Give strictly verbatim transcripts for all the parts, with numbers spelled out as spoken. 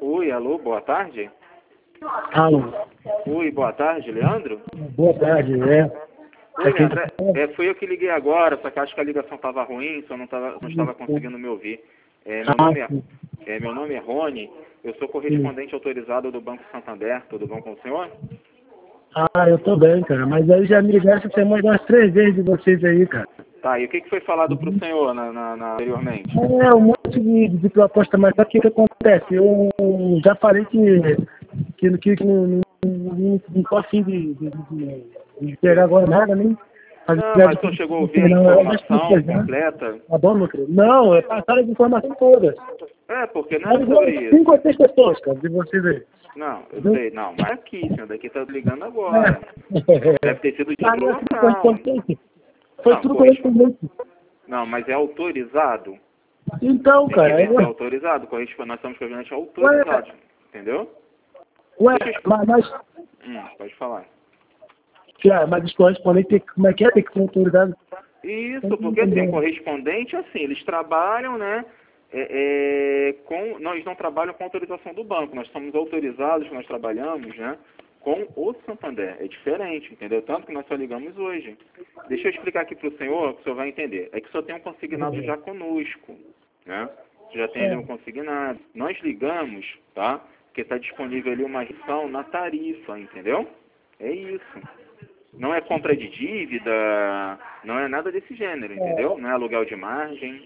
Oi, alô, boa tarde. Alô. Oi, boa tarde, Leandro. Boa tarde, é. Oi, Leandro, é, é, fui eu que liguei agora, só que acho que a ligação estava ruim, só não, tava, não estava conseguindo me ouvir. É, meu, nome é, é, meu nome é Rony, eu sou correspondente autorizado do Banco Santander, tudo bom com o senhor? Ah, eu tô bem, cara, mas aí já me ligaram essa semana umas três vezes de vocês aí, cara. Tá, e o que, que foi falado para o senhor na, na, na, anteriormente? É, um monte de, de proposta, mas sabe o que, que acontece? Eu já falei que, que, que, que não, não, não, não tô afim de, de, de, de pegar agora nada, nem fazer Não, nada mas o senhor de- chegou a ouvir a não, eu já informação expliquei, né? completa? Tá bom, meu querido? Não, é passar as informações todas. É, porque não Mas era sobre isso. cinco ou seis pessoas, cara, de vocês aí. Não, eu sei, não, mas aqui, senhor, daqui tá ligando agora. É. Deve ter sido de Ah, outro não é tudo local. correspondente. Foi Não, tudo corresponde. correspondente. Não, mas é autorizado. Então, Tem que cara, vencer ué, autorizado. Corresponde, nós somos correspondentes ué, autorizados. Entendeu? ué, Deixa eu expl- mas, mas, Hum, pode falar. cara, mas os correspondentes, tem que- como é que é? Tem que ser autorizado. Isso, porque assim, correspondente, assim, eles trabalham, né? é, é, com, nós não trabalhamos com autorização do banco, nós somos autorizados, nós trabalhamos, né? Com o Santander. É diferente, entendeu? Tanto que nós só ligamos hoje. Deixa eu explicar aqui para o senhor, que o senhor vai entender. É que o senhor tem um consignado já conosco, né? Você já tem ali um consignado. Nós ligamos, tá? Porque está disponível ali uma redução na tarifa, entendeu? É isso. Não é compra de dívida, não é nada desse gênero, entendeu? Não é aluguel de margem.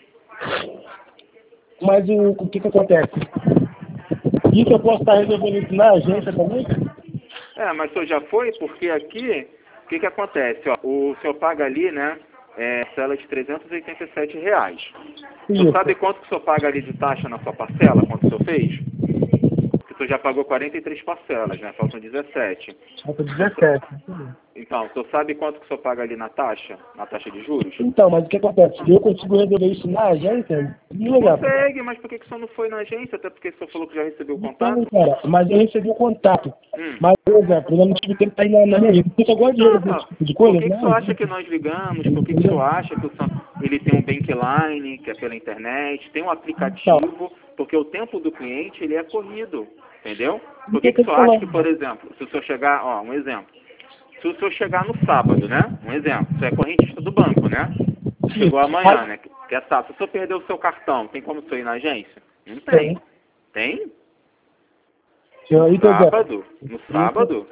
Mas o, o que que acontece? Isso eu posso estar resolvendo isso na agência também? É, mas o senhor já foi, porque aqui, o que que acontece? Ó, o senhor paga ali, né, é, cela de trezentos e oitenta e sete reais. O senhor Isso. sabe quanto que o senhor paga ali de taxa na sua parcela, quanto o senhor fez? Porque o senhor já pagou quarenta e três parcelas, né, faltam dezessete. Falta dezessete. Então, o senhor sabe quanto que o senhor paga ali na taxa, na taxa de juros? Então, mas o que acontece? Eu consigo resolver isso na agência? E legal. Consegue, mas por que que o senhor não foi na agência? Até porque o senhor falou que já recebeu o Então, contato. cara, mas eu recebi o contato. Hum. Mas, por exemplo, eu não tive tempo para ir na, na minha vida. Porque eu gosto de Não, resolver não. esse tipo de Por coisa, que, que o né? senhor acha que nós ligamos? Por que, que o senhor acha que o senhor, ele tem um bankline, que é pela internet, tem um aplicativo, porque o tempo do cliente ele é corrido, entendeu? Por que, que o senhor acha que, por exemplo, se o senhor chegar, ó, um exemplo, se o senhor chegar no sábado, né? Um exemplo, você é correntista do banco, né? Chegou amanhã, né? Que é sábado. Se o senhor perder o seu cartão, tem como o senhor ir na agência? Não tem. Tem? Eu, No por exemplo, sábado? No sábado?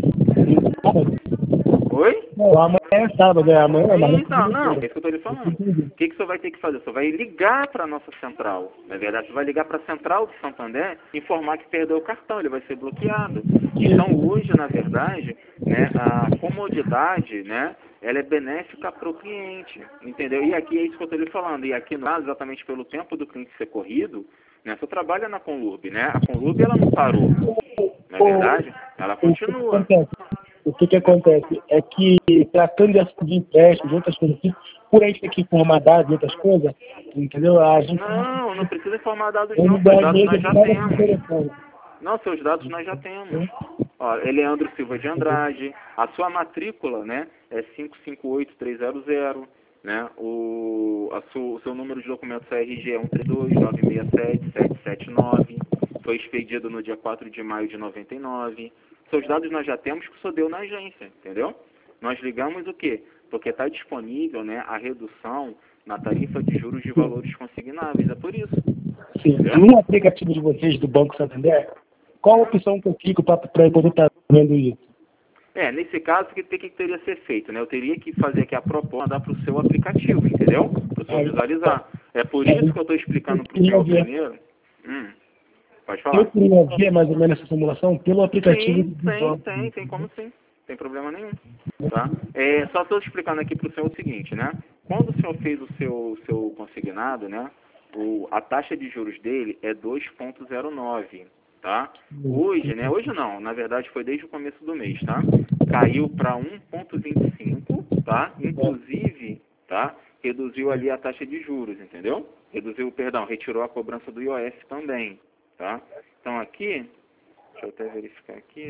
Oi? não, amanhã é sábado, é amanhã, mas Então, não, é isso que eu estou lhe falando. O que, que o senhor vai ter que fazer? O senhor vai ligar para a nossa central. Na verdade, você vai ligar para a central do Santander e informar que perdeu o cartão, ele vai ser bloqueado. Então, hoje, na verdade, né, a comodidade, né, ela é benéfica para o cliente, entendeu? E aqui é isso que eu estou lhe falando. E aqui, no caso, exatamente pelo tempo do cliente ser corrido, né, o senhor trabalha na Conlurb, né? A Conlurb, ela não parou. Na verdade, ela continua. O que que acontece? É que, tratando de, de empréstimos, de outras coisas assim, por a gente ter que informar dados e outras coisas, entendeu? A gente Não, não precisa informar dados eu não, não seus dou dados nós já nada por temos. telefone. Não, seus dados nós já temos. Ó, é Leandro Silva de Andrade, a sua matrícula, né, é cinco cinco oito três zero zero, né, o, a su, o seu número de documento C R G é um três dois nove seis sete sete sete nove, foi expedido no dia quatro de maio de noventa e nove. Seus dados nós já temos que o senhor deu na agência, entendeu? Nós ligamos o quê? Porque está disponível, né, a redução na tarifa de juros de valores consignáveis, é por isso. Sim. No aplicativo de vocês do Banco Santander, qual a opção que eu clico para poder estar vendo isso? É, nesse caso, o que, que teria que ser feito, né? Eu teria que fazer aqui a proposta, dar para o seu aplicativo, entendeu? Para o senhor visualizar. É por isso que eu estou explicando para o senhor primeiro. Hum, pode falar. Eu queria ver mais ou menos essa simulação pelo aplicativo Sim, do tem, banco. tem, tem como sim. Tem problema nenhum. Tá? É, só estou explicando aqui para o senhor o seguinte, né? Quando o senhor fez o seu, seu consignado, né? O, a taxa de juros dele é dois vírgula zero nove. Tá? Hoje, né? Hoje não, na verdade foi desde o começo do mês, tá? Caiu para um vírgula vinte e cinco, tá? Inclusive, tá? Reduziu ali a taxa de juros, entendeu? Reduziu, perdão, retirou a cobrança do I O F também, tá? Então aqui, deixa eu até verificar aqui.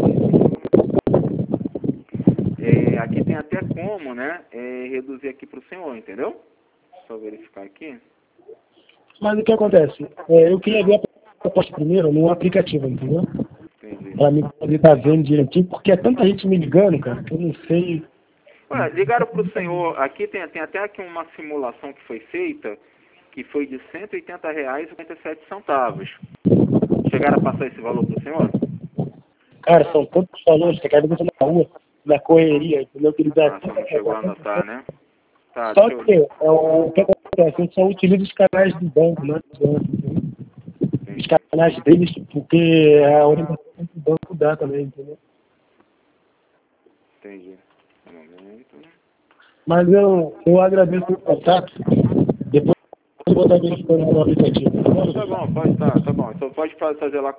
É, aqui tem até como, né? É, reduzir aqui para o senhor, entendeu? Só verificar aqui. Mas o que acontece? É, eu queria ver proposta primeiro no aplicativo, entendeu? Entendi. Pra mim poder estar vendo direitinho, porque é tanta gente me ligando, cara, que eu não sei. Ué, ligaram para o senhor, aqui tem, tem até aqui uma simulação que foi feita, que foi de cento e oitenta reais e cinquenta e sete centavos. Chegaram a passar esse valor para o senhor? Cara, são tantos valores que cada vez na rua, na correria, entendeu? Que eles Ah, você não chegou a anotar, né? Tá, Só deixa que eu... é, o que acontece, eles só utilizam os canais do banco, né? Os canais deles, porque é a orientação que o banco dá também, entendeu? Entendi. Um momento. Mas eu, eu agradeço o contato. Depois eu vou estar verificando no aplicativo. Tá bom, pode, tá, tá bom. Então pode fazer lá